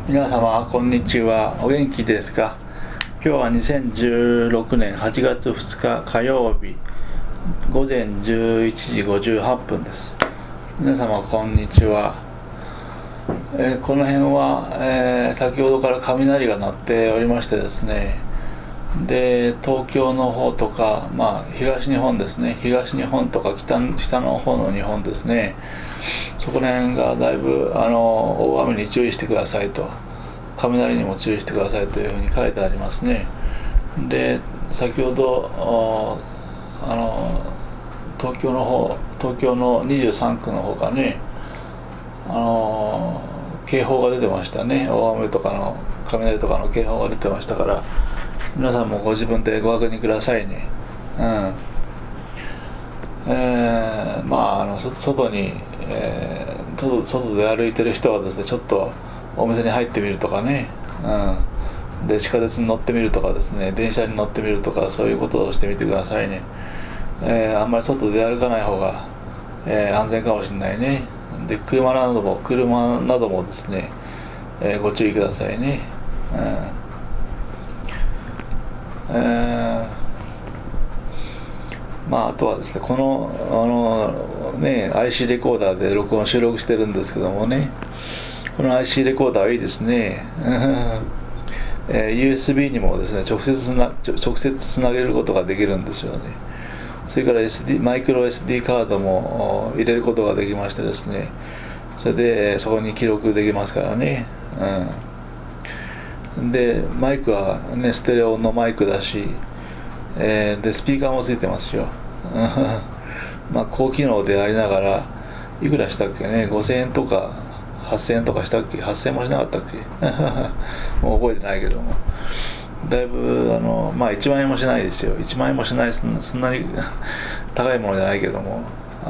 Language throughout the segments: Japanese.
皆様こんにちは。お元気ですか？今日は2016年8月2日火曜日午前11時58分です。皆様こんにちは。この辺は、先ほどから雷が鳴っておりましてですね、で東京の方とか、東日本ですね、東日本とか北の方の日本ですね、そこら辺がだいぶ大雨に注意してくださいと、雷にも注意してくださいというふうに書いてありますね。で先ほど東京の23区の方からね、警報が出てましたね。大雨とかの雷とかの警報が出てましたから、皆さんもご自分でご確認くださいね。外に、外で歩いてる人はですね、ちょっとお店に入ってみるとかね、で地下鉄に乗ってみるとかですね、電車に乗ってみるとか、そういうことをしてみてくださいね。あんまり外で歩かない方が、安全かもしれないね。で車などもですね、ご注意くださいね。あとはですね、このIC レコーダーで収録してるんですけどもね、この IC レコーダーはいいですね。USB にもですね、直接つなげることができるんですよね。それからマイクロ SD カードも入れることができましてですね、それでそこに記録できますからね。でマイクはね、ステレオのマイクだし、でスピーカーもついてますよ。高機能でありながら、いくらしたっけね、5000円とか8000円とかしたっけ、8000円もしなかったっけもう覚えてないけども、だいぶ1万円もしないですよ。1万円もしない、そんなに高いものじゃないけども、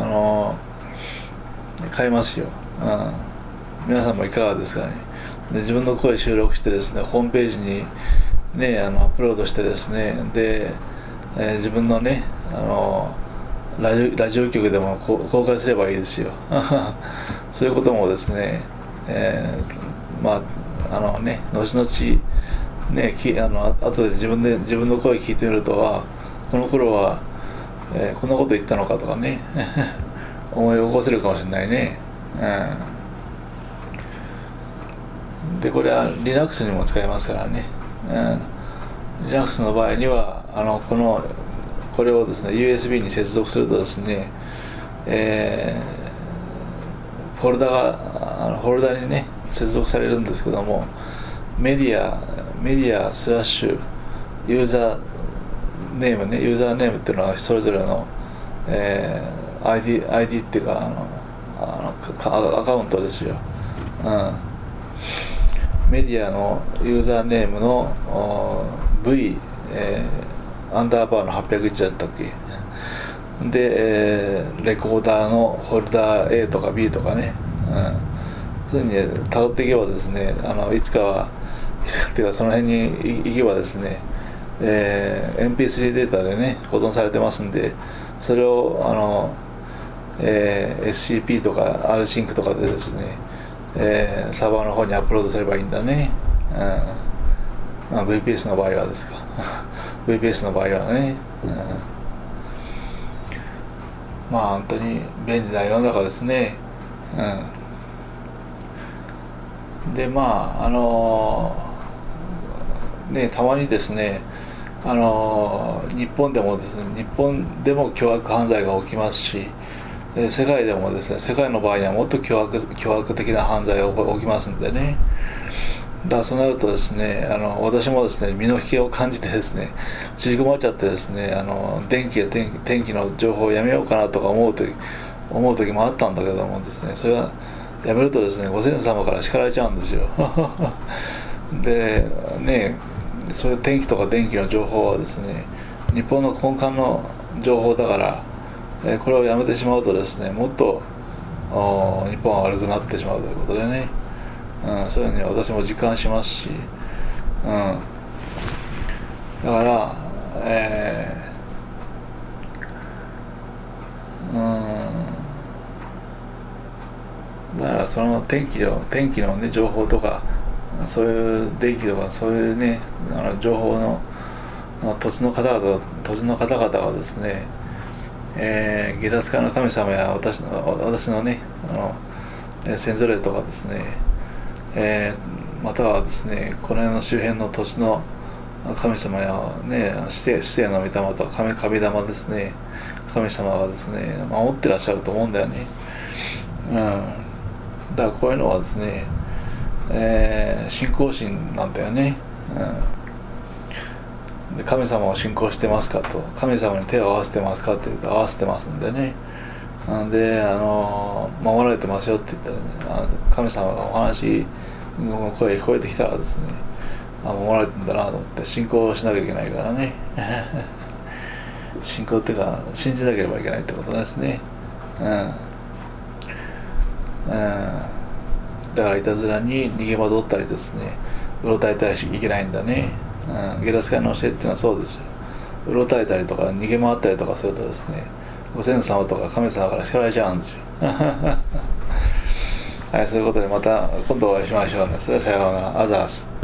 買えますよ。皆さんもいかがですかね。で自分の声収録してですね、ホームページにね、アップロードしてですね、で、自分のね、ラジオ局でも公開すればいいですよ。そういうこともですね、後々ね、後で自分の声聞いてみると、この頃は、こんなこと言ったのかとかね思い起こせるかもしれないね。でこれは Linux にも使えますからね。Linux の場合にはこれをですね USB に接続するとですね、フォルダにね接続されるんですけども、メディアスラッシュユーザーネームっていうのはそれぞれの、ID っていうかアカウントですよ。メディアのユーザーネームの V、アンダーバーの801だったっけで、レコーダーのホルダー A とか B とかね、そういうふうに辿っていけばですね、いつかっていうかその辺に行けばですね、MP3 データでね保存されてますんで、それをSCP とか RSync とかでですね、サーバーの方にアップロードすればいいんだね。VPS の場合はですかVPS の場合はね、本当に便利な世の中ですね。でたまにですね、日本でも凶悪犯罪が起きますし、世界でもですね、世界の場合にはもっと凶悪的な犯罪が起きますんでね。だからそうなるとですね、私もですね身の引けを感じてですね、縮こまっちゃってですね、天気の情報をやめようかなとか思う時もあったんだけどもですね、それはやめるとですね、ご先祖様から叱られちゃうんですよでね、そういう天気とか電気の情報はですね、日本の根幹の情報だから、これをやめてしまうとですね、もっと日本は悪くなってしまうということでね、そういうふうに私も実感しますし、だから、だからその天気の、ね、情報とかそういう電気とかそういうね情報の土地の方々がですね、下脱界の神様や私のね先祖霊とかですね、またはですねこの辺の周辺の土地の神様やね死生の御霊とか神玉ですね、神様がですね守ってらっしゃると思うんだよね。だからこういうのはですね、信仰心なんだよね。で神様を信仰してますかと、神様に手を合わせてますかって言うと合わせてますんでね。で守られてますよって言ったらね、神様がお話の声聞こえてきたらですね、守られてんだなと思って信仰しなきゃいけないからね信仰っていうか信じなければいけないってことですね。だからいたずらに逃げ惑ったりですね、うろたえたりいけないんだね。下脱界の教えっていうのはそうですよ。うろたえたりとか逃げ回ったりとかするとですね、ご先祖様とか神様から叱られちゃうんですよはい、そういうことでまた今度お会いしましょうね。それではさようなら。アザース。